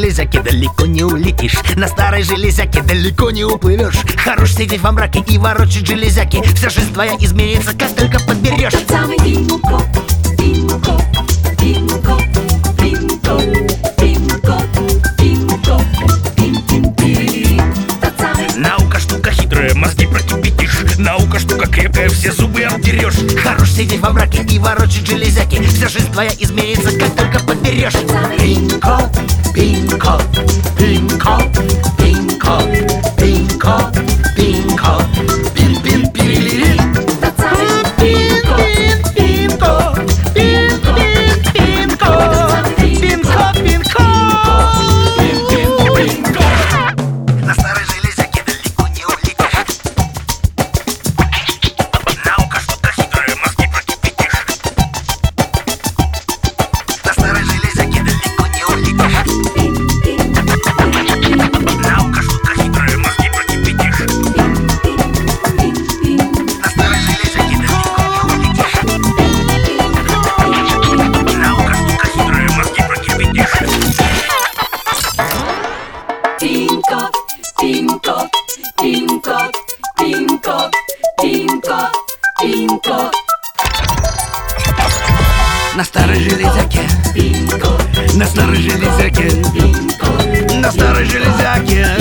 железяке далеко не улетишь. На старой железяке далеко не уплывешь. Хорош сидеть во мраке и ворочать железяки. Вся жизнь твоя изменится, как только подберешь. Тот самый Пин-код, Пин-код, Пин-код, Пин-код, Пин-код, Пин-код, Пин-пин-пирiri. Тот самый. Наука штука хитрая, мозги прокипятишь. Наука штука крепкая, все зубы обдерешь. Хорош сидеть во мраке и ворочать железяки. Вся жизнь твоя изменится, как только подберешь. Пин-код, Пин-код, Пин-код, Пин-код, Пин-код, Пин-код, Пин-пин-пирiri. Тот самый Пин-код, Пин-код, Пин-код, Пин-код, Пин-код, Пин-код. На старой железяке далеко не улетишь. Наука штука хитрая, мозги прокипятишь. На старой железяке далеко не улетишь. Наука штука хитрая, мозги прокипятишь. На старой железяке далеко не улетишь. Наука штука хитрая, мозги прокипятишь. Пин-код, Пин-код, Пин-код, Пин-код, Пин-код, Пин-код, На старой железяке, Пин-код, на старой железяке, Пин-код. на старой железяке.